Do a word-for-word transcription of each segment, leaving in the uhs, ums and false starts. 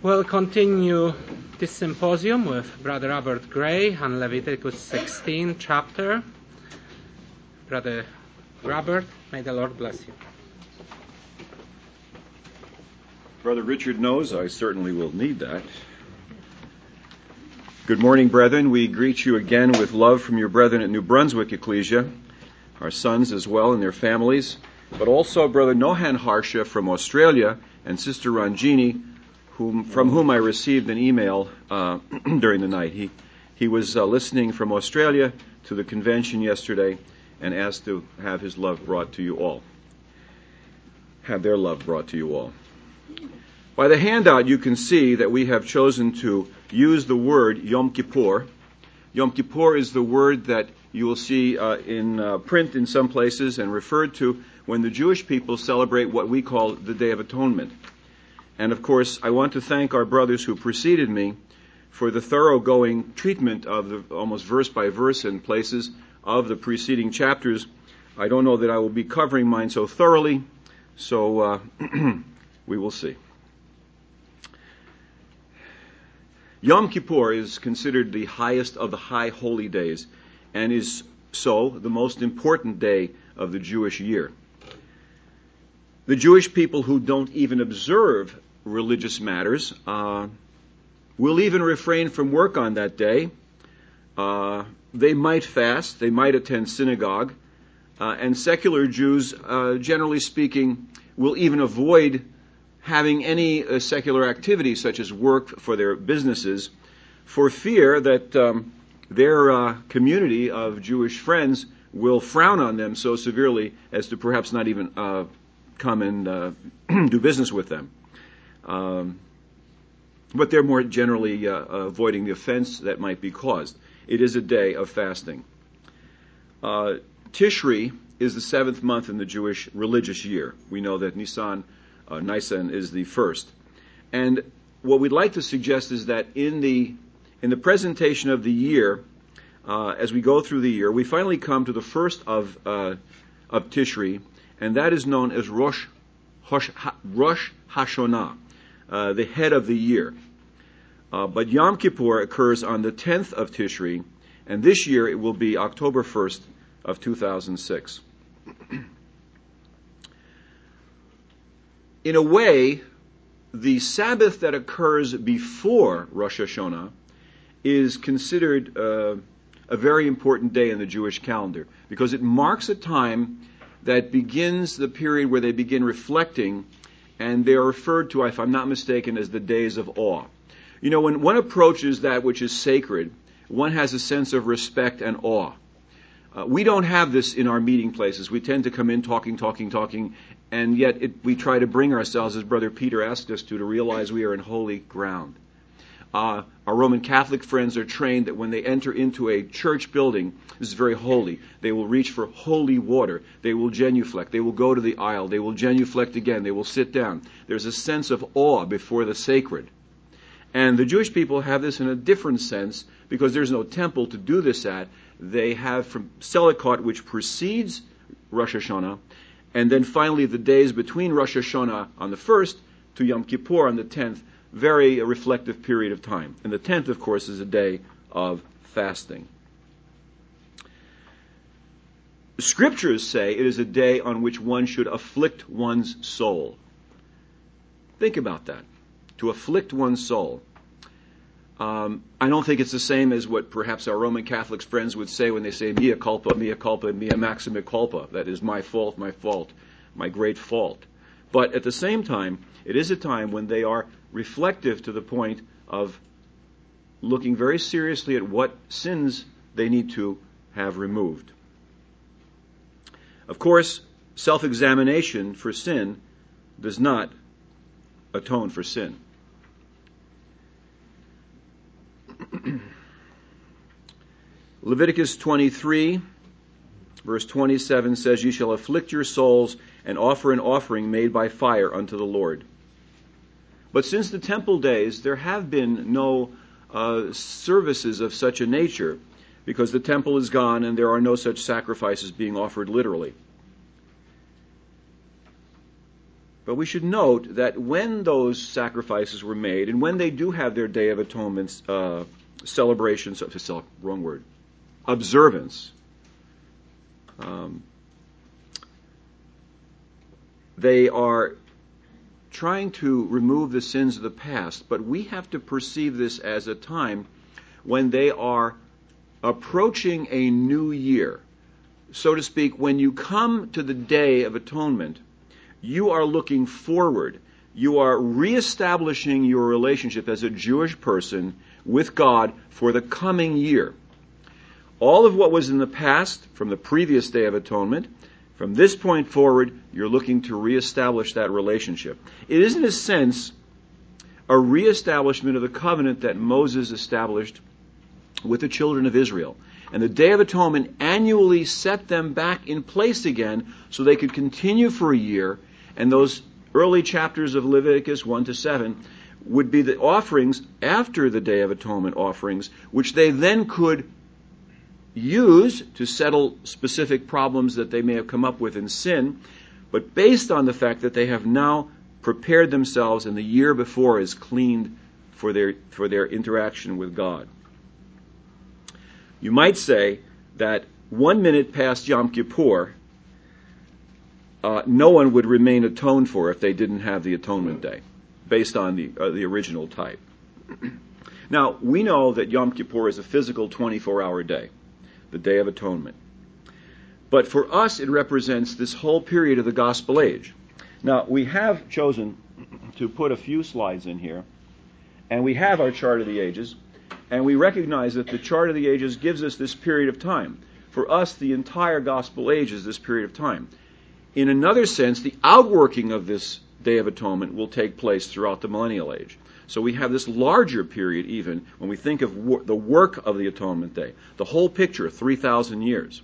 We'll continue this symposium with Brother Robert Gray on Leviticus sixteen chapter. Brother Robert, may the Lord bless you. Brother Richard knows I certainly will need that. Good morning, brethren. We greet you again with love from your brethren at New Brunswick Ecclesia, our sons as well and their families, but also Brother Nohan Harsha from Australia and Sister Ranjini, whom, from whom I received an email uh, during the night. He he was uh, listening from Australia to the convention yesterday and asked to have his love brought to you all. Have their love brought to you all. By the handout, you can see that we have chosen to use the word Yom Kippur. Yom Kippur is the word that you will see uh, in uh, print in some places and referred to when the Jewish people celebrate what we call the Day of Atonement. And of course, I want to thank our brothers who preceded me for the thoroughgoing treatment of the almost verse by verse in places of the preceding chapters. I don't know that I will be covering mine so thoroughly, so uh, we will see. Yom Kippur is considered the highest of the high holy days and is so the most important day of the Jewish year. The Jewish people who don't even observe religious matters uh, will even refrain from work on that day. Uh, they might fast, they might attend synagogue, uh, and secular Jews, uh, generally speaking, will even avoid having any uh, secular activity such as work for their businesses for fear that um, their uh, community of Jewish friends will frown on them so severely as to perhaps not even uh, come and uh, do business with them. Um, but they're more generally uh, avoiding the offense that might be caused. It is a day of fasting. Uh, Tishri is the seventh month in the Jewish religious year. We know that Nisan, uh, Nisan is the first. And what we'd like to suggest is that in the in the presentation of the year, uh, as we go through the year, we finally come to the first of uh, of Tishri, and that is known as Rosh, Rosh, Rosh Hashanah, uh, the head of the year. Uh, but Yom Kippur occurs on the tenth of Tishri, and this year it will be October first of two thousand six. In a way, the Sabbath that occurs before Rosh Hashanah is considered uh, a very important day in the Jewish calendar because it marks a time that begins the period where they begin reflecting, and they are referred to, if I'm not mistaken, as the days of awe. You know, when one approaches that which is sacred, one has a sense of respect and awe. Uh, we don't have this in our meeting places. We tend to come in talking, talking, talking, and yet it, we try to bring ourselves, as Brother Peter asked us to, to realize we are in holy ground. Uh, our Roman Catholic friends are trained that when they enter into a church building, this is very holy. They will reach for holy water. They will genuflect. They will go to the aisle. They will genuflect again. They will sit down. There's a sense of awe before the sacred. And the Jewish people have this in a different sense because there's no temple to do this at. They have from Selachot, which precedes Rosh Hashanah, and then finally the days between Rosh Hashanah on the first to Yom Kippur on the tenth, very a reflective period of time. And the tenth, of course, is a day of fasting. Scriptures say it is a day on which one should afflict one's soul. Think about that. To afflict one's soul. Um, I don't think it's the same as what perhaps our Roman Catholic friends would say when they say mea culpa, mea culpa, mea maxima culpa. That is my fault, my fault, my great fault. But at the same time, it is a time when they are reflective to the point of looking very seriously at what sins they need to have removed. Of course, self-examination for sin does not atone for sin. Leviticus twenty-three, verse twenty-seven says, "You shall afflict your souls and offer an offering made by fire unto the Lord." But since the temple days, there have been no uh, services of such a nature because the temple is gone and there are no such sacrifices being offered literally. But we should note that when those sacrifices were made, and when they do have their Day of Atonement uh, celebrations, uh, wrong word, observance, um, they are trying to remove the sins of the past, but we have to perceive this as a time when they are approaching a new year. So to speak, when you come to the Day of Atonement, you are looking forward. You are reestablishing your relationship as a Jewish person with God for the coming year. All of what was in the past, from the previous Day of Atonement, from this point forward, you're looking to reestablish that relationship. It is, in a sense, a reestablishment of the covenant that Moses established with the children of Israel. And the Day of Atonement annually set them back in place again so they could continue for a year. And those early chapters of Leviticus one to seven would be the offerings after the Day of Atonement offerings, which they then could use to settle specific problems that they may have come up with in sin, but based on the fact that they have now prepared themselves and the year before is cleaned for their for their interaction with God. You might say that one minute past Yom Kippur, uh, no one would remain atoned for if they didn't have the Atonement Day, based on the uh, the original type. Now, we know that Yom Kippur is a physical twenty-four hour day, the Day of Atonement. But for us, it represents this whole period of the Gospel Age. Now, we have chosen to put a few slides in here, and we have our chart of the ages, and we recognize that the chart of the ages gives us this period of time. For us, the entire Gospel Age is this period of time. In another sense, the outworking of this Day of Atonement will take place throughout the Millennial Age. So we have this larger period even when we think of wor- the work of the Atonement Day. The whole picture, three thousand years.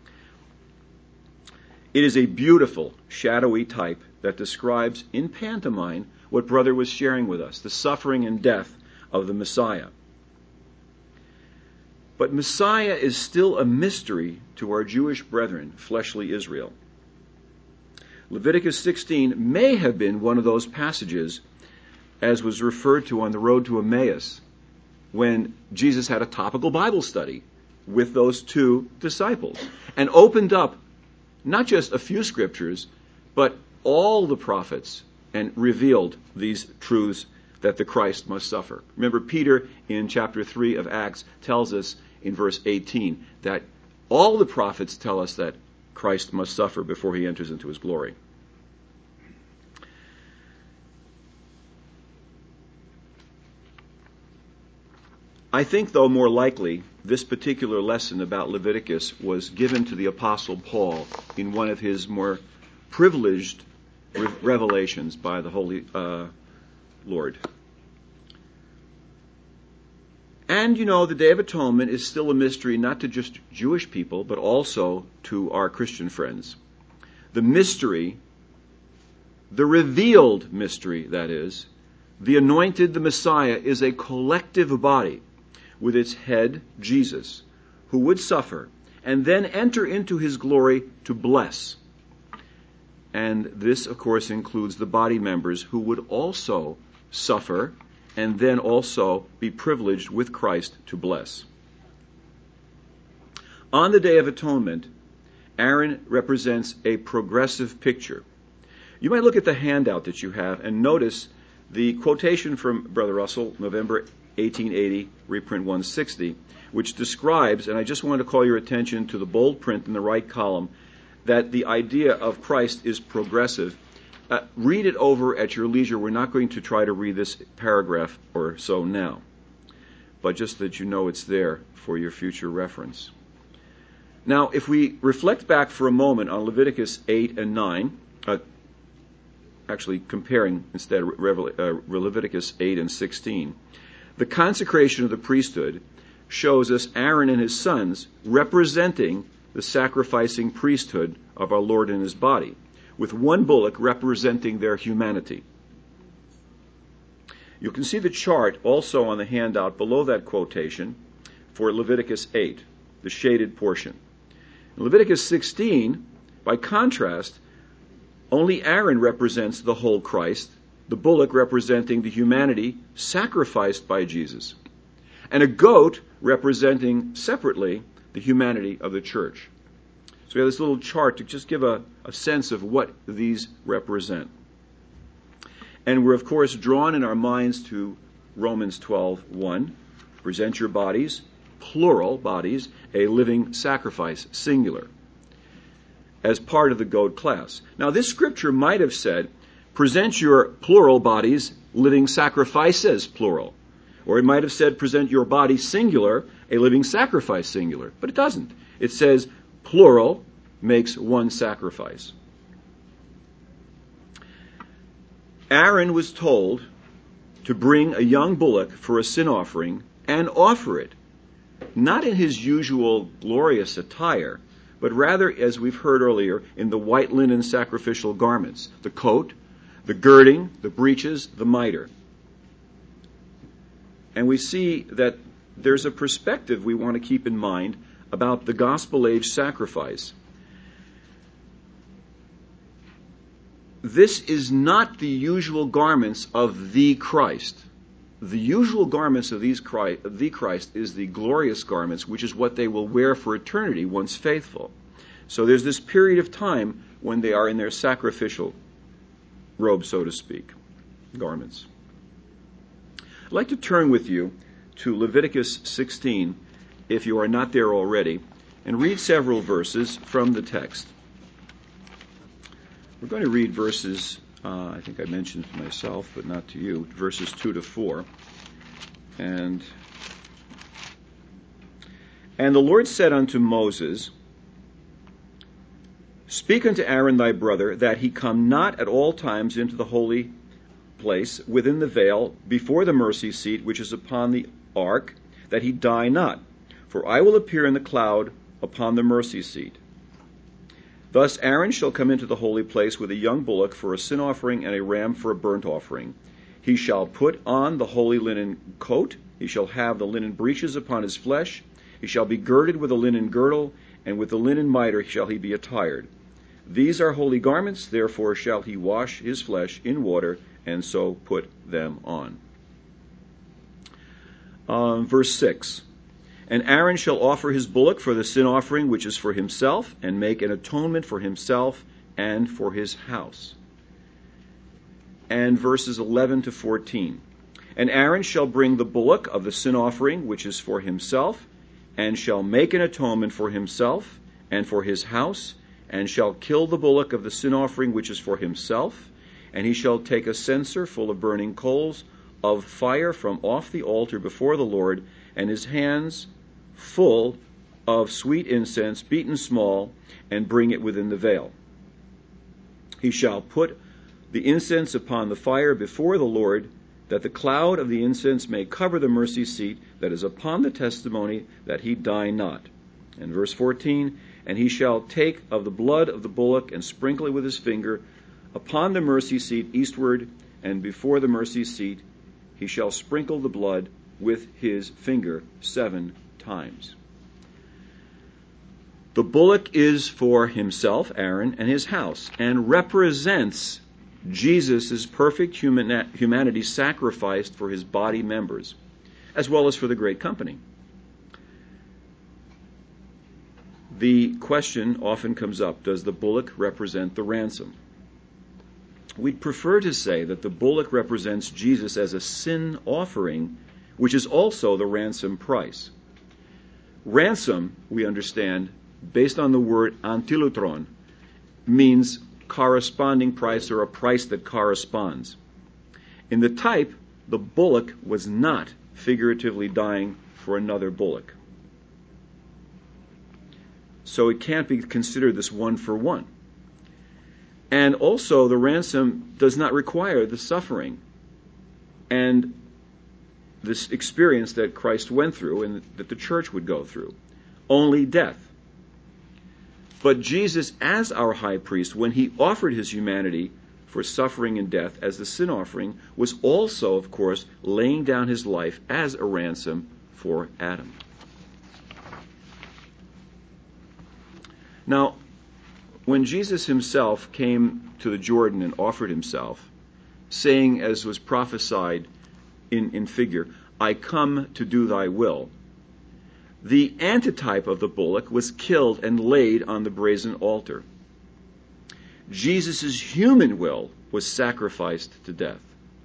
It is a beautiful, shadowy type that describes in pantomime what Brother was sharing with us, the suffering and death of the Messiah. But Messiah is still a mystery to our Jewish brethren, fleshly Israel. Leviticus sixteen may have been one of those passages, as was referred to on the road to Emmaus, when Jesus had a topical Bible study with those two disciples and opened up not just a few scriptures, but all the prophets and revealed these truths that the Christ must suffer. Remember, Peter in chapter three of Acts tells us in verse eighteen that all the prophets tell us that Christ must suffer before he enters into his glory. I think, though, more likely, this particular lesson about Leviticus was given to the Apostle Paul in one of his more privileged re- revelations by the Holy uh, Lord. And, you know, the Day of Atonement is still a mystery not to just Jewish people, but also to our Christian friends. The mystery, the revealed mystery, that is, the anointed, the Messiah, is a collective body with its head, Jesus, who would suffer and then enter into his glory to bless. And this, of course, includes the body members who would also suffer and then also be privileged with Christ to bless. On the Day of Atonement, Aaron represents a progressive picture. You might look at the handout that you have and notice the quotation from Brother Russell, November eighteen eighty, reprint one sixty, which describes, and I just want to call your attention to the bold print in the right column, that the idea of Christ is progressive. Uh, read it over at your leisure. We're not going to try to read this paragraph or so now, but just that you know it's there for your future reference. Now, if we reflect back for a moment on Leviticus eight and nine, uh, actually comparing instead Revel- uh, Leviticus eight and sixteen, the consecration of the priesthood shows us Aaron and his sons representing the sacrificing priesthood of our Lord in his body, with one bullock representing their humanity. You can see the chart also on the handout below that quotation for Leviticus eight, the shaded portion. In Leviticus sixteen, by contrast, Only Aaron represents the whole Christ, the bullock representing the humanity sacrificed by Jesus, and a goat representing separately the humanity of the church. So we have this little chart to just give a, a sense of what these represent. And we're, of course, drawn in our minds to Romans twelve one. Present your bodies, plural bodies, a living sacrifice, singular, as part of the goat class. Now, this scripture might have said, present your plural bodies, living sacrifices, plural. Or it might have said, present your body, singular, a living sacrifice, singular. But it doesn't. It says, plural makes one sacrifice. Aaron was told to bring a young bullock for a sin offering and offer it, not in his usual glorious attire, but rather, as we've heard earlier, in the white linen sacrificial garments, the coat, the girding, the breeches, the mitre. And we see that there's a perspective we want to keep in mind about the gospel age sacrifice. This is not the usual garments of the Christ. The usual garments of, these Christ, of the Christ is the glorious garments, which is what they will wear for eternity once faithful. So there's this period of time when they are in their sacrificial robe, so to speak, garments. I'd like to turn with you to Leviticus sixteen, if you are not there already, and read several verses from the text. We're going to read verses, uh, I think I mentioned to myself, but not to you, verses two to four. And, and the Lord said unto Moses, Speak unto Aaron thy brother, that he come not at all times into the holy place within the veil before the mercy seat which is upon the ark, that he die not. For I will appear in the cloud upon the mercy seat. Thus Aaron shall come into the holy place with a young bullock for a sin offering and a ram for a burnt offering. He shall put on the holy linen coat. He shall have the linen breeches upon his flesh. He shall be girded with a linen girdle, and with the linen mitre shall he be attired. These are holy garments, therefore shall he wash his flesh in water, and so put them on. Um, verse six. And Aaron shall offer his bullock for the sin offering, which is for himself, and make an atonement for himself and for his house. And verses eleven to fourteen. And Aaron shall bring the bullock of the sin offering, which is for himself, and shall make an atonement for himself and for his house, and shall kill the bullock of the sin offering, which is for himself, and he shall take a censer full of burning coals of fire from off the altar before the Lord, and his hands full of sweet incense, beaten small, and bring it within the veil. He shall put the incense upon the fire before the Lord, that the cloud of the incense may cover the mercy seat that is upon the testimony, that he die not. And verse fourteen, and he shall take of the blood of the bullock and sprinkle it with his finger upon the mercy seat eastward, and before the mercy seat he shall sprinkle the blood with his finger seven times. The bullock is for himself, Aaron, and his house, and represents Jesus' perfect human, humanity sacrificed for his body members, as well as for the great company. The question often comes up, does the bullock represent the ransom? We'd prefer to say that the bullock represents Jesus as a sin offering, which is also the ransom price. Ransom, we understand, based on the word antilutron, means corresponding price, or a price that corresponds. In the type, the bullock was not figuratively dying for another bullock. So it can't be considered this one for one. And also, the ransom does not require the suffering and this experience that Christ went through and that the church would go through. Only death. But Jesus, as our high priest, when he offered his humanity for suffering and death as the sin offering, was also, of course, laying down his life as a ransom for Adam. Now, when Jesus himself came to the Jordan and offered himself, saying, as was prophesied in, in figure, I come to do thy will, the antitype of the bullock was killed and laid on the brazen altar. Jesus' human will was sacrificed to death.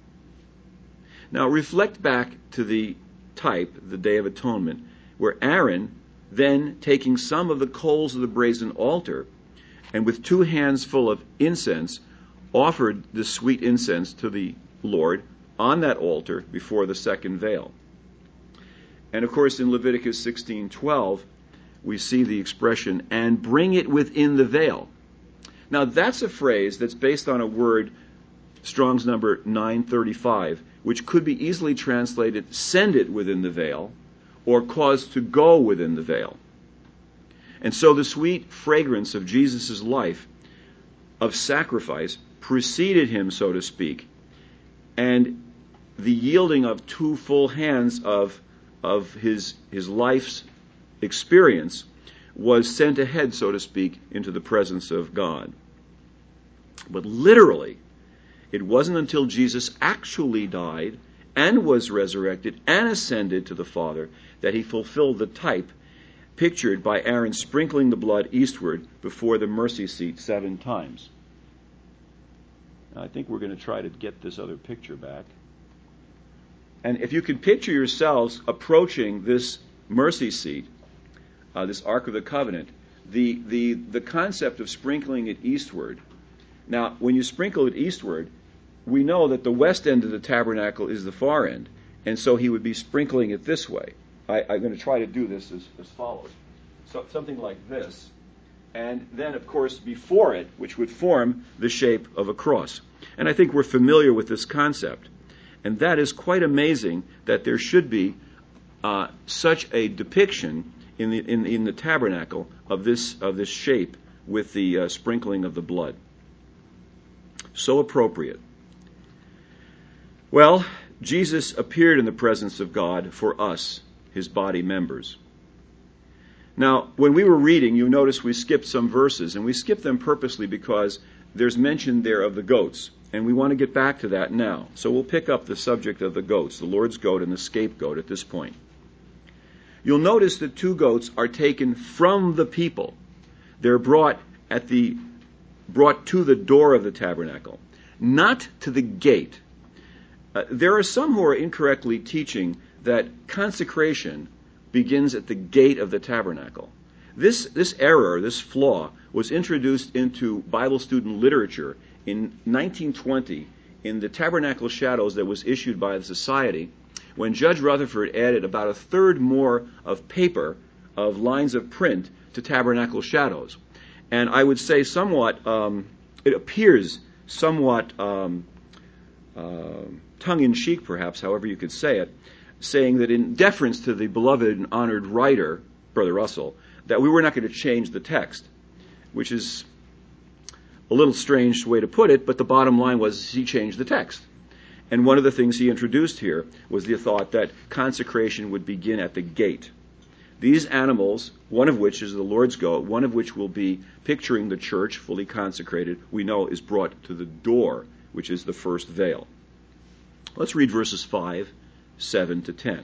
Now reflect back to the type, the Day of Atonement, where Aaron, then taking some of the coals of the brazen altar, and with two hands full of incense, offered the sweet incense to the Lord on that altar before the second veil. And of course in Leviticus sixteen twelve, we see the expression, and bring it within the veil. Now that's a phrase that's based on a word, Strong's number nine thirty-five, which could be easily translated, send it within the veil, or cause to go within the veil. And so the sweet fragrance of Jesus' life of sacrifice preceded him, so to speak, and the yielding of two full hands of, of his, his life's experience was sent ahead, so to speak, into the presence of God. But literally, it wasn't until Jesus actually died and was resurrected and ascended to the Father that he fulfilled the type pictured by Aaron sprinkling the blood eastward before the mercy seat seven times. Now, I think we're going to try to get this other picture back. And if you can picture yourselves approaching this mercy seat, uh, this Ark of the Covenant, the, the, the concept of sprinkling it eastward. Now, when you sprinkle it eastward, we know that the west end of the tabernacle is the far end, and so he would be sprinkling it this way. I, I'm going to try to do this as, as follows. So, something like this. And then, of course, before it, which would form the shape of a cross. And I think we're familiar with this concept. And that is quite amazing that there should be uh, such a depiction in the in, in the tabernacle of this of this shape with the uh, sprinkling of the blood. So appropriate. Well, Jesus appeared in the presence of God for us, his body members. Now, when we were reading, you notice we skipped some verses, and we skipped them purposely because there's mention there of the goats, and we want to get back to that now. So we'll pick up the subject of the goats, the Lord's goat and the scapegoat at this point. You'll notice that two goats are taken from the people. They're brought at the brought to the door of the tabernacle, not to the gate. Uh, there are some who are incorrectly teaching that consecration begins at the gate of the tabernacle. This, this error, this flaw, was introduced into Bible student literature in nineteen twenty in the Tabernacle Shadows that was issued by the Society, when Judge Rutherford added about a third more of paper, of lines of print, to Tabernacle Shadows. And I would say somewhat, um, it appears somewhat um, uh, tongue-in-cheek, perhaps, however you could say it, saying that in deference to the beloved and honored writer, Brother Russell, that we were not going to change the text, which is a little strange way to put it, but the bottom line was he changed the text. And one of the things he introduced here was the thought that consecration would begin at the gate. These animals, one of which is the Lord's goat, one of which will be picturing the church fully consecrated, we know is brought to the door, which is the first veil. Let's read verses five, seven to ten.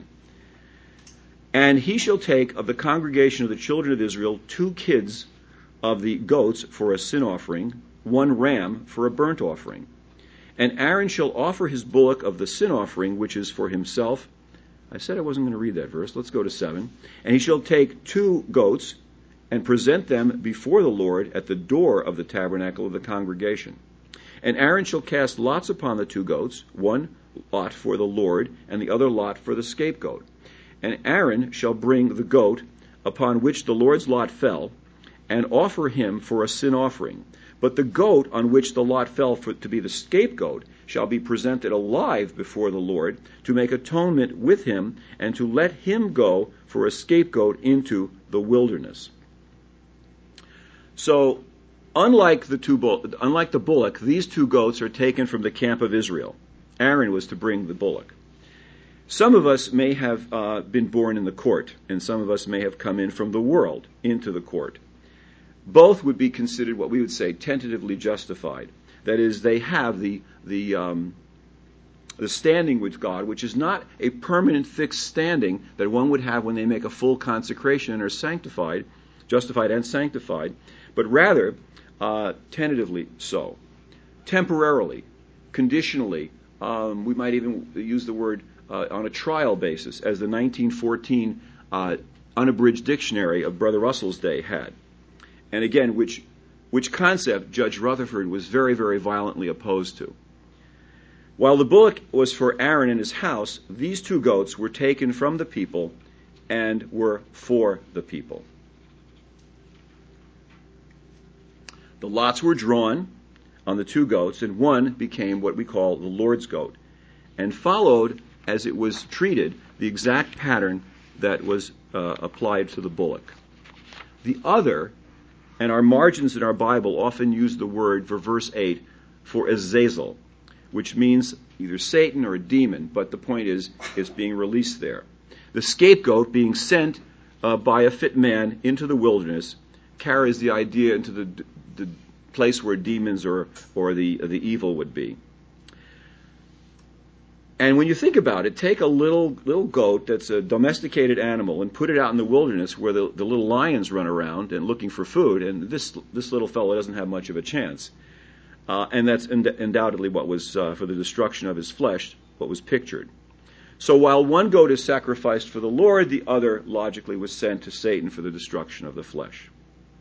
And he shall take of the congregation of the children of Israel two kids of the goats for a sin offering, one ram for a burnt offering. And Aaron shall offer his bullock of the sin offering, which is for himself. I said I wasn't going to read that verse. Let's go to seven. And he shall take two goats and present them before the Lord at the door of the tabernacle of the congregation. And Aaron shall cast lots upon the two goats, one lot for the Lord, and the other lot for the scapegoat. And Aaron shall bring the goat upon which the Lord's lot fell, and offer him for a sin offering. But the goat on which the lot fell for, to be the scapegoat shall be presented alive before the Lord to make atonement with him and to let him go for a scapegoat into the wilderness. So, unlike the two bull, unlike the bullock, these two goats are taken from the camp of Israel. Aaron was to bring the bullock. Some of us may have uh, been born in the court, and some of us may have come in from the world into the court. both would be considered what we would say tentatively justified. That is, they have the the um, the standing with God, which is not a permanent fixed standing that one would have when they make a full consecration and are sanctified, justified and sanctified, but rather uh, tentatively so, temporarily, conditionally. Um, we might even use the word uh, on a trial basis, as the nineteen fourteen uh, unabridged dictionary of Brother Russell's day had. And again, which which concept Judge Rutherford was very, very violently opposed to. While the bullock was for Aaron and his house, these two goats were taken from the people and were for the people. The lots were drawn on the two goats, and one became what we call the Lord's goat, and followed, as it was treated, the exact pattern that was uh, applied to the bullock. The other, and our margins in our Bible often use the word for verse eight for Azazel, which means either Satan or a demon, but the point is, it's being released there. The scapegoat being sent uh, by a fit man into the wilderness carries the idea into the, the place where demons or, or the, the evil would be. And when you think about it, take a little little goat that's a domesticated animal and put it out in the wilderness where the, the little lions run around and looking for food, and this this little fellow doesn't have much of a chance. Uh, and that's und- undoubtedly what was, uh, for the destruction of his flesh, what was pictured. So while one goat is sacrificed for the Lord, the other logically was sent to Satan for the destruction of the flesh.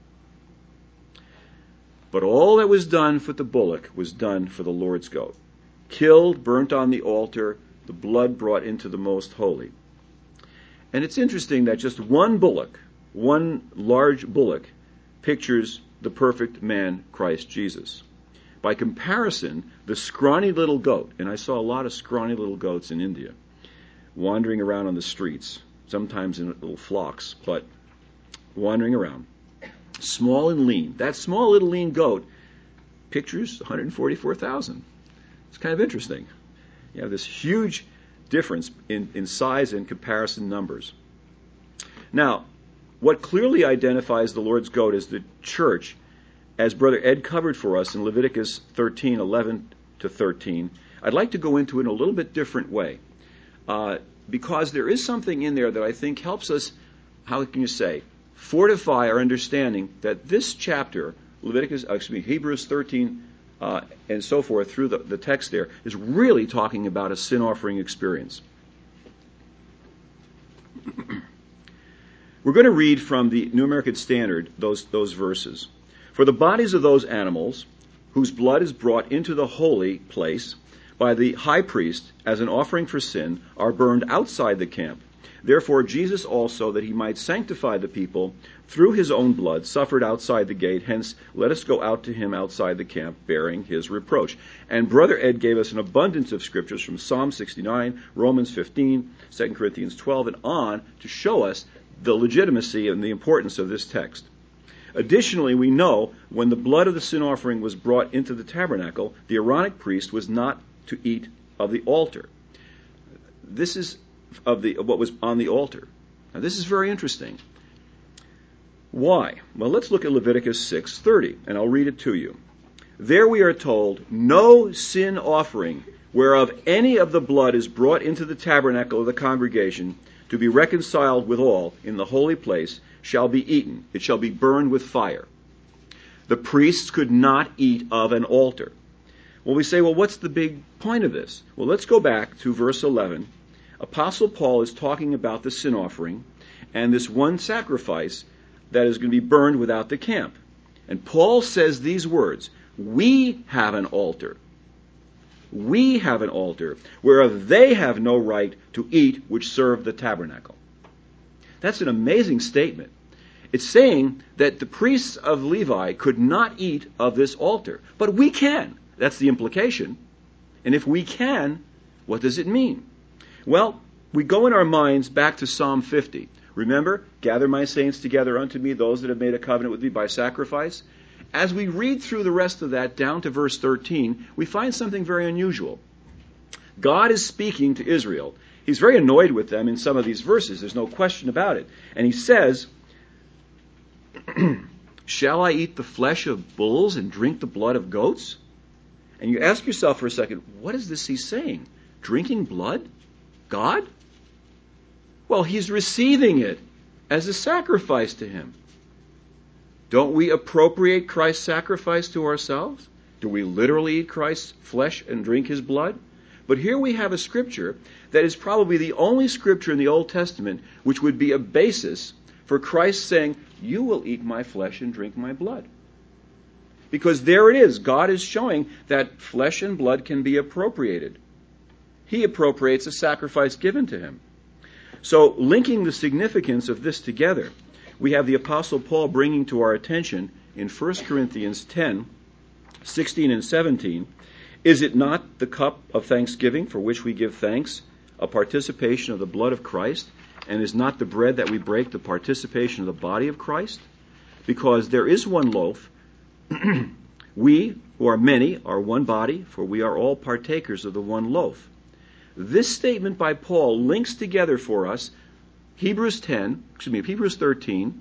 But all that was done for the bullock was done for the Lord's goat. Killed, burnt on the altar, the blood brought into the most holy. And it's interesting that just one bullock, one large bullock, pictures the perfect man, Christ Jesus. By comparison, the scrawny little goat, and I saw a lot of scrawny little goats in India, wandering around on the streets, sometimes in little flocks, but wandering around, small and lean. That small little lean goat pictures one hundred forty-four thousand. It's kind of interesting. You have this huge difference in, in size and comparison numbers. Now, what clearly identifies the Lord's goat as the church, as Brother Ed covered for us in Leviticus thirteen, eleven to thirteen, I'd like to go into it in a little bit different way. Uh, because there is something in there that I think helps us, how can you say, fortify our understanding that this chapter, Leviticus, excuse me, Hebrews thirteen, uh, and so forth, through the, the text there, is really talking about a sin offering experience. We're going to read from the New American Standard those those verses. For the bodies of those animals whose blood is brought into the holy place by the high priest as an offering for sin are burned outside the camp. Therefore Jesus also, that he might sanctify the people through his own blood, suffered outside the gate. Hence, let us go out to him outside the camp, bearing his reproach. And Brother Ed gave us an abundance of scriptures from Psalm sixty-nine, Romans fifteen, Second Corinthians twelve, and on to show us the legitimacy and the importance of this text. Additionally, we know when the blood of the sin offering was brought into the tabernacle, the Aaronic priest was not to eat of the altar. This is of the of what was on the altar. Now, this is very interesting. Why? Well, let's look at Leviticus six thirty, and I'll read it to you. There we are told, no sin offering whereof any of the blood is brought into the tabernacle of the congregation to be reconciled with all in the holy place shall be eaten. It shall be burned with fire. The priests could not eat of an altar. Well, we say, well, what's the big point of this? Well, let's go back to verse eleven. Apostle Paul is talking about the sin offering and this one sacrifice that is going to be burned without the camp. And Paul says these words, we have an altar. We have an altar whereof they have no right to eat which serve the tabernacle. That's an amazing statement. It's saying that the priests of Levi could not eat of this altar, but we can. That's the implication. And if we can, what does it mean? Well, we go in our minds back to Psalm fifty. Remember, gather my saints together unto me, those that have made a covenant with me by sacrifice. As we read through the rest of that down to verse thirteen, we find something very unusual. God is speaking to Israel. He's very annoyed with them in some of these verses. There's no question about it. And he says, Shall I eat the flesh of bulls and drink the blood of goats? And you ask yourself for a second, what is this he's saying? Drinking blood? God? Well, he's receiving it as a sacrifice to him. Don't we appropriate Christ's sacrifice to ourselves? Do we literally eat Christ's flesh and drink his blood? But here we have a scripture that is probably the only scripture in the Old Testament which would be a basis for Christ saying, you will eat my flesh and drink my blood. Because there it is. God is showing that flesh and blood can be appropriated. He appropriates a sacrifice given to him. So, linking the significance of this together, we have the Apostle Paul bringing to our attention in First Corinthians ten, sixteen and seventeen, is it not the cup of thanksgiving for which we give thanks, a participation of the blood of Christ, and is not the bread that we break the participation of the body of Christ? Because there is one loaf, we, who are many, are one body, for we are all partakers of the one loaf. This statement by Paul links together for us Hebrews ten, excuse me, Hebrews thirteen.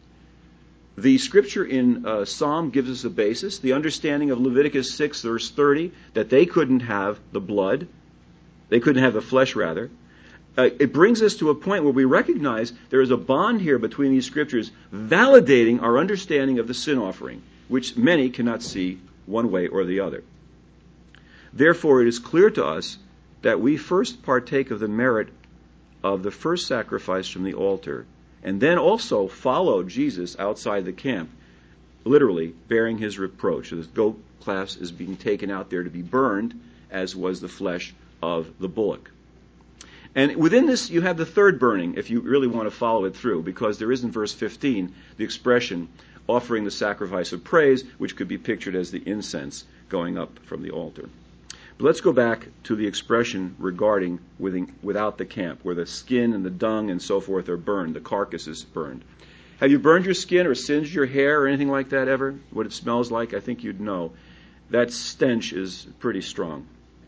The scripture in uh, Psalm gives us a basis, the understanding of Leviticus six, verse thirty, that they couldn't have the blood, they couldn't have the flesh, rather. Uh, it brings us to a point where we recognize there is a bond here between these scriptures validating our understanding of the sin offering, which many cannot see one way or the other. Therefore, it is clear to us that we first partake of the merit of the first sacrifice from the altar, and then also follow Jesus outside the camp, literally bearing his reproach. The goat class is being taken out there to be burned, as was the flesh of the bullock. And within this, you have the third burning, if you really want to follow it through, because there is in verse fifteen the expression offering the sacrifice of praise, which could be pictured as the incense going up from the altar. But let's go back to the expression regarding within, without the camp, where the skin and the dung and so forth are burned, the carcass is burned. Have you burned your skin or singed your hair or anything like that ever? What it smells like, I think you'd know. That stench is pretty strong.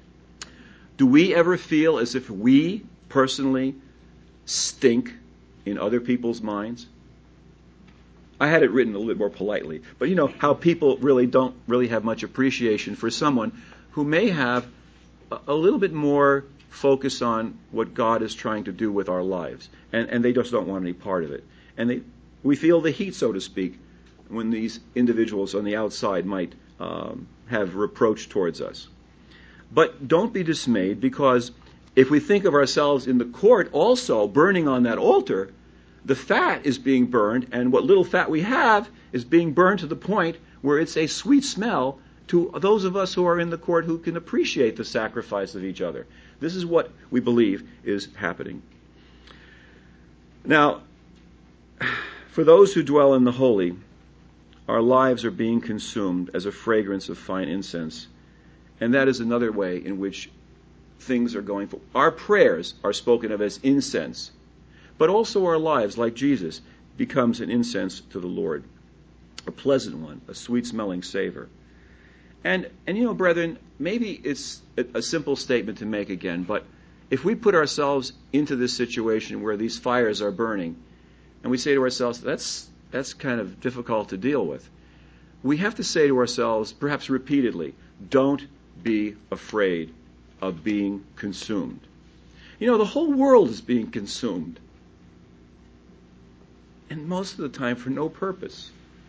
Do we ever feel as if we personally stink in other people's minds? I had it written a little bit more politely, but you know how people really don't really have much appreciation for someone who may have a little bit more focus on what God is trying to do with our lives, and, and they just don't want any part of it. And they, we feel the heat, so to speak, when these individuals on the outside might um, have reproach towards us. But don't be dismayed, because if we think of ourselves in the court also burning on that altar, the fat is being burned, and what little fat we have is being burned to the point where it's a sweet smell to those of us who are in the court who can appreciate the sacrifice of each other. This is what we believe is happening. Now, for those who dwell in the holy, our lives are being consumed as a fragrance of fine incense, and that is another way in which things are going forward. Our prayers are spoken of as incense, but also our lives, like Jesus, becomes an incense to the Lord, a pleasant one, a sweet-smelling savor. And, and you know, brethren, maybe it's a, a simple statement to make again, but if we put ourselves into this situation where these fires are burning, and we say to ourselves, that's, that's kind of difficult to deal with, we have to say to ourselves, perhaps repeatedly, don't be afraid of being consumed. You know, the whole world is being consumed, and most of the time for no purpose.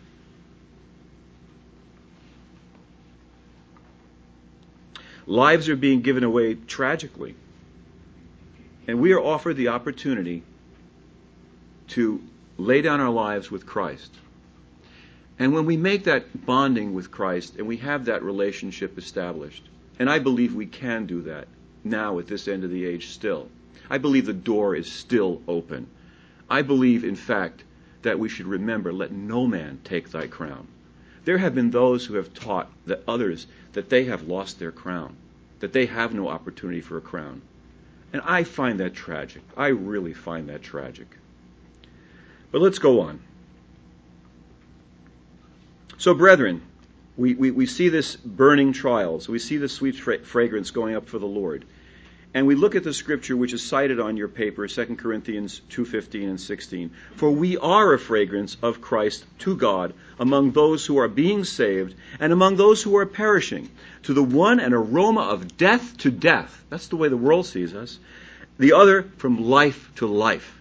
Lives are being given away tragically, and we are offered the opportunity to lay down our lives with Christ. And when we make that bonding with Christ and we have that relationship established, and I believe we can do that now at this end of the age still. I believe the door is still open. I believe, in fact, that we should remember, let no man take thy crown. There have been those who have taught that others that they have lost their crown, that they have no opportunity for a crown. And I find that tragic. I really find that tragic. But let's go on. So, brethren, we, we, we see this burning trials. We see the sweet fra- fragrance going up for the Lord. and we look at the scripture which is cited on your paper, Second Corinthians two fifteen and sixteen. For we are a fragrance of Christ to God among those who are being saved and among those who are perishing. To the one an aroma of death to death. That's the way the world sees us. The other from life to life.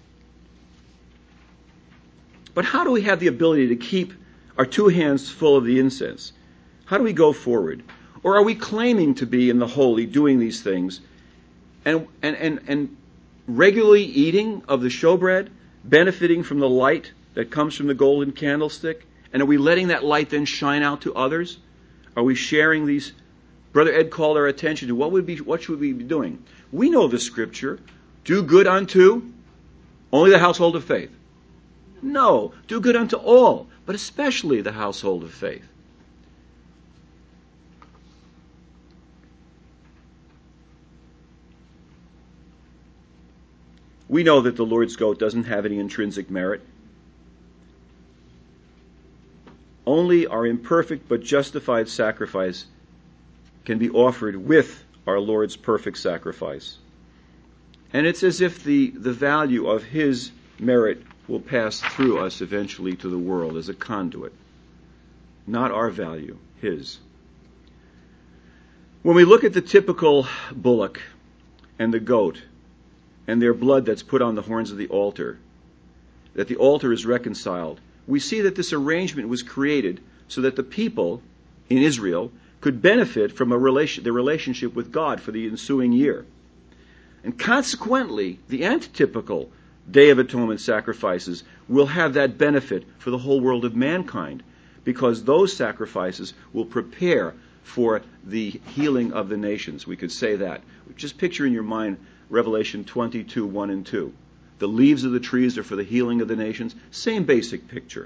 But how do we have the ability to keep our two hands full of the incense? How do we go forward? Or are we claiming to be in the holy, doing these things, and and and, and regularly eating of the showbread, benefiting from the light that comes from the golden candlestick? And are we letting that light then shine out to others? Are we sharing these? Brother Ed called our attention to what would be what should we be doing? We know the scripture. Do good unto only the household of faith. No, do good unto all, but especially the household of faith. We know that the Lord's goat doesn't have any intrinsic merit. Only our imperfect but justified sacrifice can be offered with our Lord's perfect sacrifice. And it's as if the, the value of His merit will pass through us eventually to the world as a conduit. Not our value, His. When we look at the typical bullock and the goat, and their blood that's put on the horns of the altar, that the altar is reconciled, we see that this arrangement was created so that the people in Israel could benefit from a relation, their relationship with God for the ensuing year. And consequently, the antitypical Day of Atonement sacrifices will have that benefit for the whole world of mankind, because those sacrifices will prepare for the healing of the nations. We could say that. Just picture in your mind Revelation twenty-two, one and two. The leaves of the trees are for the healing of the nations. Same basic picture.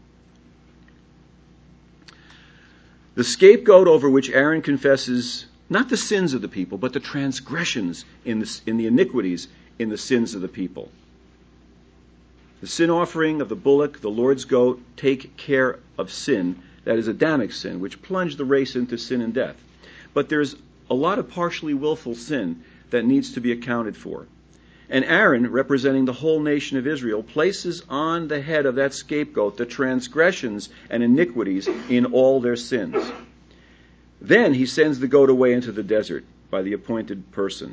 The scapegoat over which Aaron confesses not the sins of the people, but the transgressions in the, in the iniquities in the sins of the people. The sin offering of the bullock, the Lord's goat, take care of sin, that is Adamic sin, which plunged the race into sin and death. But there's a lot of partially willful sin that needs to be accounted for. And Aaron, representing the whole nation of Israel, places on the head of that scapegoat the transgressions and iniquities in all their sins. Then he sends the goat away into the desert by the appointed person.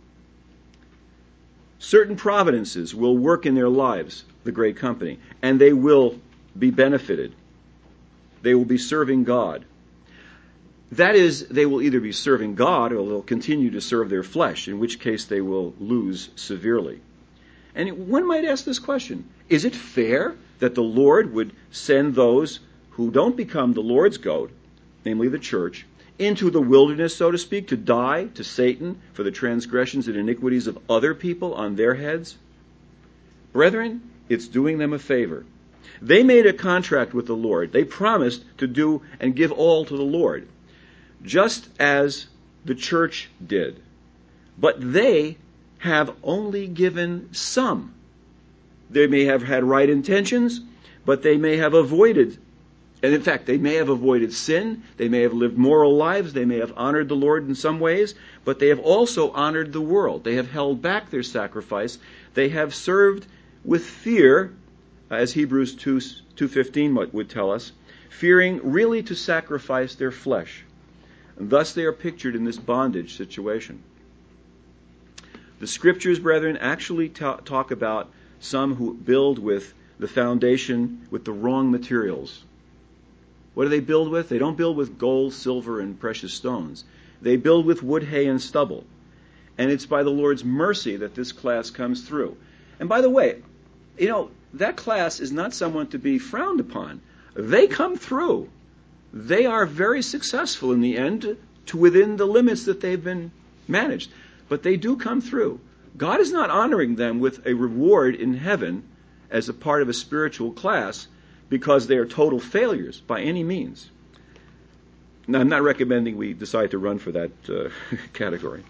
Certain providences will work in their lives, the great company, and they will be benefited. They will be serving God. That is, they will either be serving God or they'll continue to serve their flesh, in which case they will lose severely. And one might ask this question: is it fair that the Lord would send those who don't become the Lord's goat, namely the church, into the wilderness, so to speak, to die to Satan for the transgressions and iniquities of other people on their heads? Brethren, it's doing them a favor. They made a contract with the Lord. They promised to do and give all to the Lord, just as the church did. But they have only given some. They may have had right intentions, but they may have avoided, and in fact, they may have avoided sin, they may have lived moral lives, they may have honored the Lord in some ways, but they have also honored the world. They have held back their sacrifice. They have served with fear, as Hebrews two fifteen would tell us, fearing really to sacrifice their flesh. And thus they are pictured in this bondage situation. The scriptures, brethren, actually ta- talk about some who build with the foundation with the wrong materials. What do they build with? They don't build with gold, silver, and precious stones. They build with wood, hay, and stubble. And it's by the Lord's mercy that this class comes through. And by the way, you know, that class is not someone to be frowned upon. They come through. They are very successful in the end to within the limits that they've been managed. But they do come through. God is not honoring them with a reward in heaven as a part of a spiritual class because they are total failures by any means. Now, I'm not recommending we decide to run for that uh, category.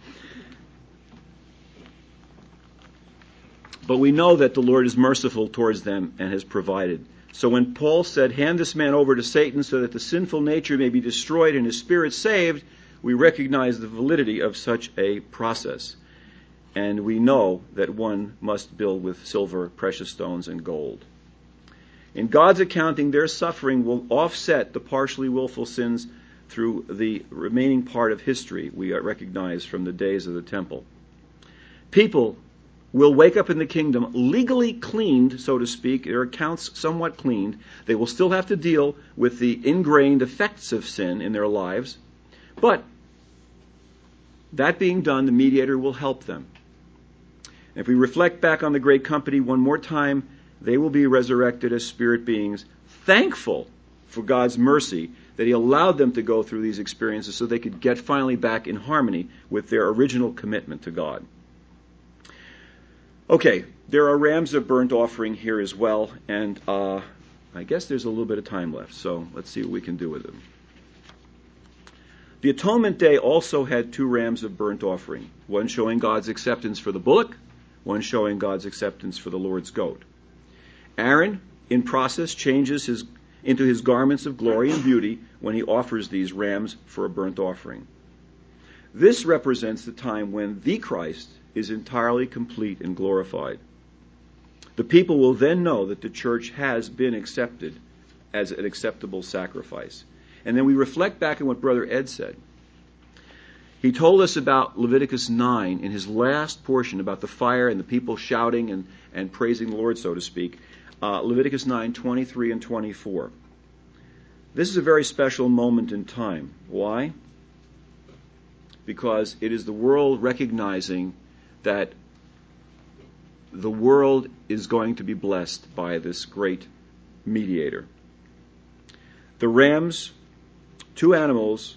But we know that the Lord is merciful towards them and has provided. So when Paul said, hand this man over to Satan so that the sinful nature may be destroyed and his spirit saved, we recognize the validity of such a process. And we know that one must build with silver, precious stones, and gold. In God's accounting, their suffering will offset the partially willful sins through the remaining part of history we recognize from the days of the temple. People will wake up in the kingdom legally cleaned, so to speak, their accounts somewhat cleaned. They will still have to deal with the ingrained effects of sin in their lives, but that being done, the mediator will help them. If we reflect back on the great company one more time, they will be resurrected as spirit beings, thankful for God's mercy that He allowed them to go through these experiences so they could get finally back in harmony with their original commitment to God. Okay, there are rams of burnt offering here as well, and uh, I guess there's a little bit of time left, so let's see what we can do with them. The Atonement Day also had two rams of burnt offering, one showing God's acceptance for the bullock, one showing God's acceptance for the Lord's goat. Aaron, in process, changes his, into his garments of glory and beauty when he offers these rams for a burnt offering. This represents the time when the Christ is entirely complete and glorified. The people will then know that the church has been accepted as an acceptable sacrifice. And then we reflect back on what Brother Ed said. He told us about Leviticus nine in his last portion about the fire and the people shouting and, and praising the Lord, so to speak. Uh, Leviticus nine, twenty-three and twenty-four. This is a very special moment in time. Why? Because it is the world recognizing that the world is going to be blessed by this great mediator. The rams, two animals,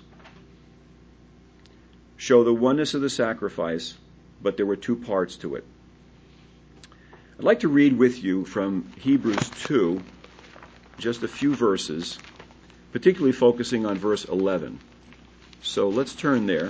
show the oneness of the sacrifice, but there were two parts to it. I'd like to read with you from Hebrews two, just a few verses, particularly focusing on verse eleven. So let's turn there.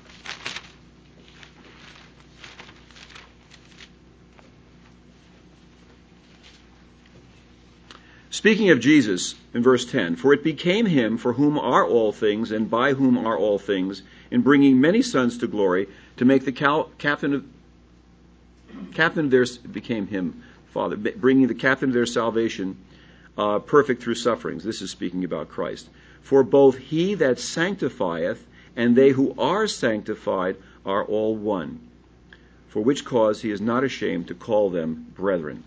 Speaking of Jesus, in verse ten, for it became him for whom are all things and by whom are all things, in bringing many sons to glory, to make the cal- captain of captain of their became him, Father, bringing the captain of their salvation uh, perfect through sufferings. This is speaking about Christ. For both he that sanctifieth and they who are sanctified are all one. For which cause he is not ashamed to call them brethren.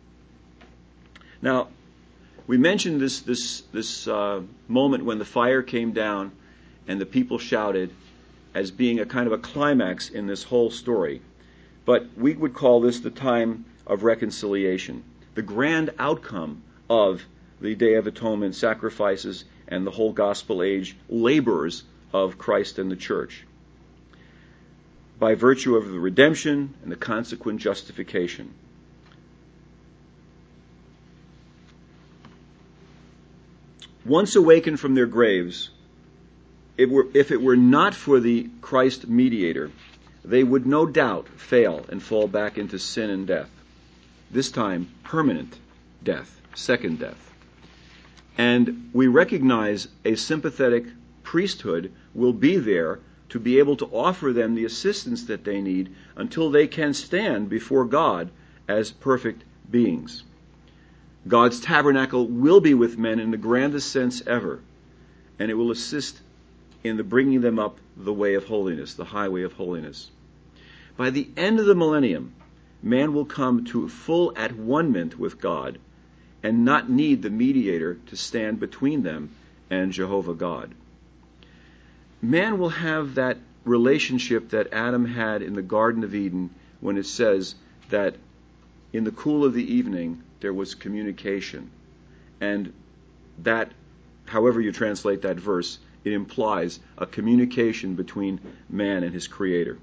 Now, we mentioned this this this uh, moment when the fire came down and the people shouted as being a kind of a climax in this whole story. But we would call this the time of reconciliation, the grand outcome of the Day of Atonement sacrifices and the whole gospel age labors of Christ and the church, by virtue of the redemption and the consequent justification. Once awakened from their graves, if, were, if it were not for the Christ mediator, they would no doubt fail and fall back into sin and death. This time, permanent death, second death. And we recognize a sympathetic priesthood will be there to be able to offer them the assistance that they need until they can stand before God as perfect beings. God's tabernacle will be with men in the grandest sense ever, and it will assist in the bringing them up the way of holiness, the highway of holiness. By the end of the millennium, man will come to full at-one-ment with God and not need the mediator to stand between them and Jehovah God. Man will have that relationship that Adam had in the Garden of Eden when it says that in the cool of the evening there was communication. And that, however you translate that verse, it implies a communication between man and his Creator.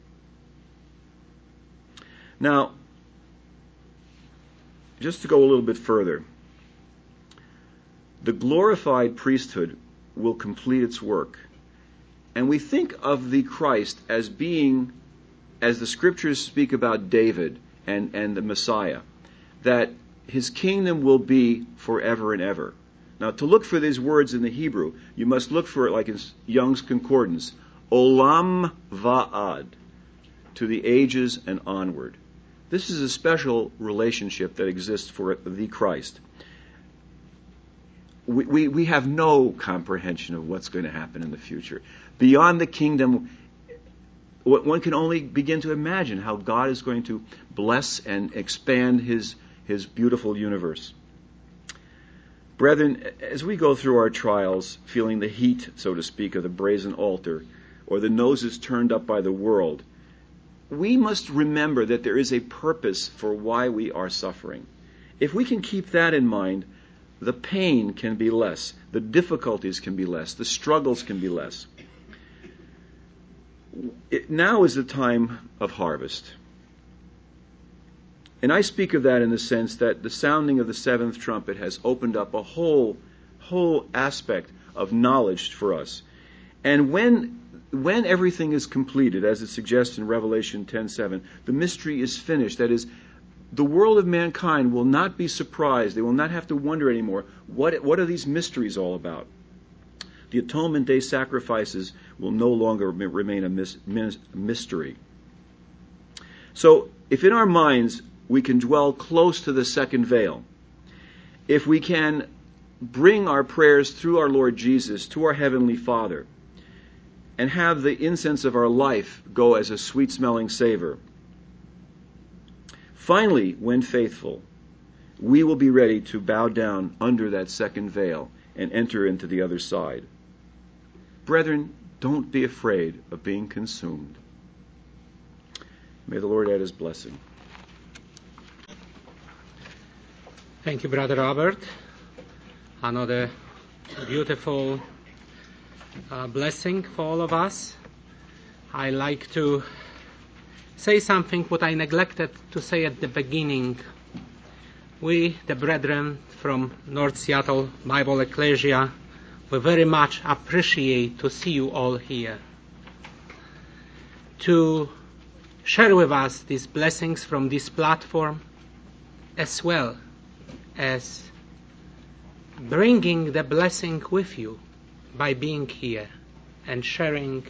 Now, just to go a little bit further, the glorified priesthood will complete its work. And we think of the Christ as being, as the scriptures speak about David and, and the Messiah, that his kingdom will be forever and ever. Now, to look for these words in the Hebrew, you must look for it like in Young's Concordance, Olam Va'ad, to the ages and onward. This is a special relationship that exists for the Christ. We, we, we have no comprehension of what's going to happen in the future. Beyond the kingdom, one can only begin to imagine how God is going to bless and expand his, his beautiful universe. Brethren, as we go through our trials, feeling the heat, so to speak, of the brazen altar, or the noses turned up by the world, we must remember that there is a purpose for why we are suffering. If we can keep that in mind, the pain can be less, the difficulties can be less, the struggles can be less. It, now is the time of harvest. And I speak of that in the sense that the sounding of the seventh trumpet has opened up a whole, whole aspect of knowledge for us. And when when everything is completed, as it suggests in Revelation ten seven, the mystery is finished. That is, the world of mankind will not be surprised. They will not have to wonder anymore, what, what are these mysteries all about? The Atonement Day sacrifices will no longer remain a mis- mis- mystery. So, if in our minds we can dwell close to the second veil, if we can bring our prayers through our Lord Jesus to our Heavenly Father, and have the incense of our life go as a sweet-smelling savor, finally, when faithful, we will be ready to bow down under that second veil and enter into the other side. Brethren, don't be afraid of being consumed. May the Lord add his blessing. Thank you, Brother Robert. Another beautiful uh, blessing for all of us. I like to say something what I neglected to say at the beginning. We, the brethren from North Seattle Bible Ecclesia, we very much appreciate to see you all here, to share with us these blessings from this platform, as well as bringing the blessing with you by being here and sharing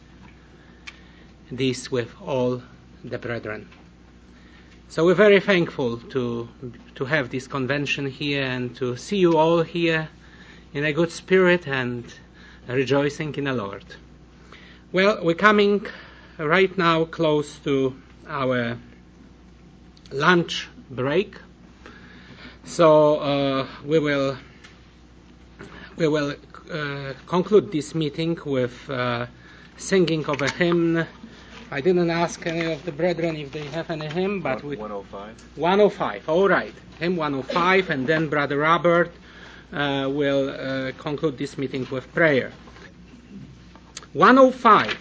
this with all the brethren. So we're very thankful to to have this convention here and to see you all here in a good spirit and rejoicing in the Lord. Well, we're coming right now close to our lunch break, so uh, we will we will uh, conclude this meeting with uh, singing of a hymn. I didn't ask any of the brethren if they have any hymn, but we one oh five. one oh five. All right, hymn one oh five, and then Brother Robert uh, will uh, conclude this meeting with prayer. one oh five.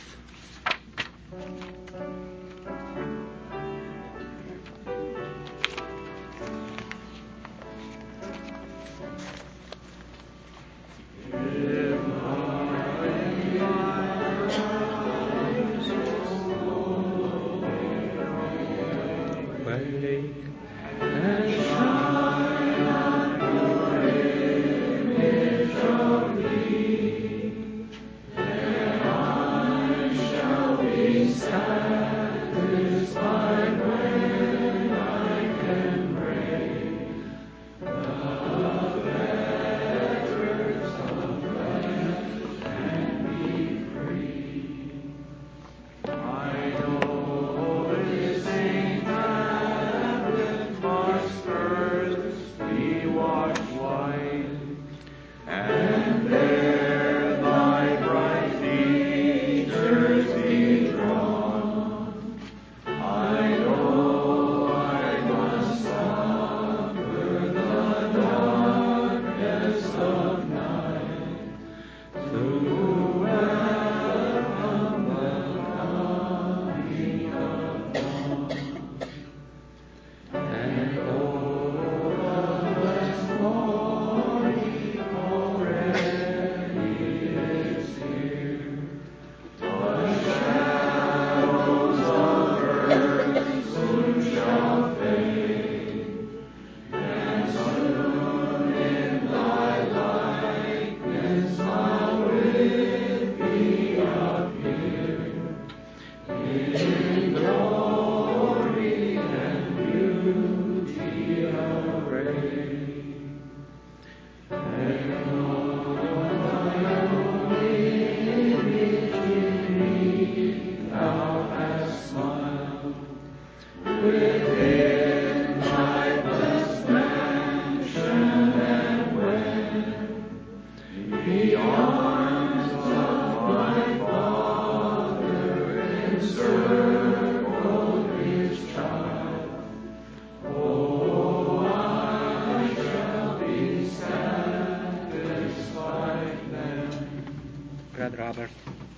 within thy blessed mansion, and when the arms of my Father encircle his child, oh, I shall be satisfied then. Brother Robert.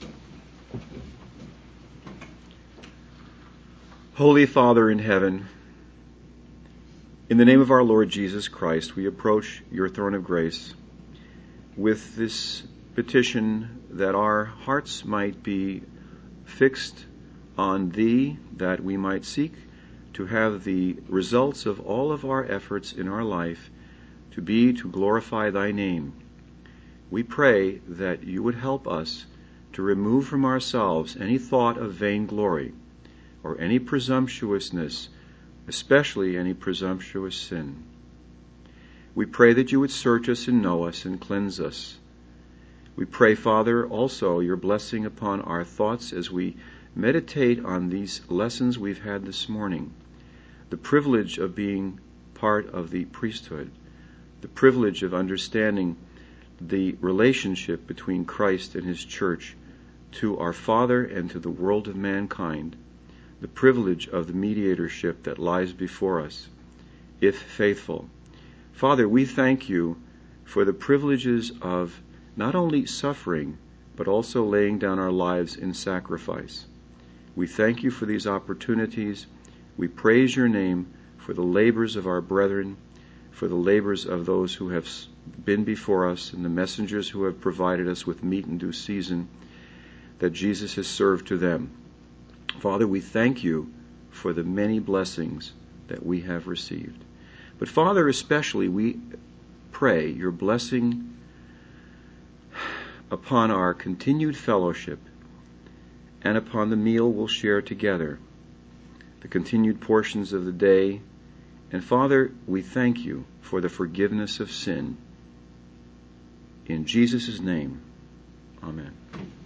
Holy Father in heaven, in the name of our Lord Jesus Christ, we approach your throne of grace with this petition that our hearts might be fixed on Thee, that we might seek to have the results of all of our efforts in our life to be to glorify Thy name. We pray that you would help us to remove from ourselves any thought of vainglory or any presumptuousness, especially any presumptuous sin. We pray that you would search us and know us and cleanse us. We pray, Father, also your blessing upon our thoughts as we meditate on these lessons we've had this morning. The privilege of being part of the priesthood, the privilege of understanding the relationship between Christ and his church to our Father and to the world of mankind, the privilege of the mediatorship that lies before us, if faithful. Father, we thank you for the privileges of not only suffering, but also laying down our lives in sacrifice. We thank you for these opportunities. We praise your name for the labors of our brethren, for the labors of those who have been before us, and the messengers who have provided us with meat in due season, that Jesus has served to them. Father, we thank you for the many blessings that we have received. But Father, especially we pray your blessing upon our continued fellowship and upon the meal we'll share together, the continued portions of the day. And Father, we thank you for the forgiveness of sin. In Jesus' name, amen.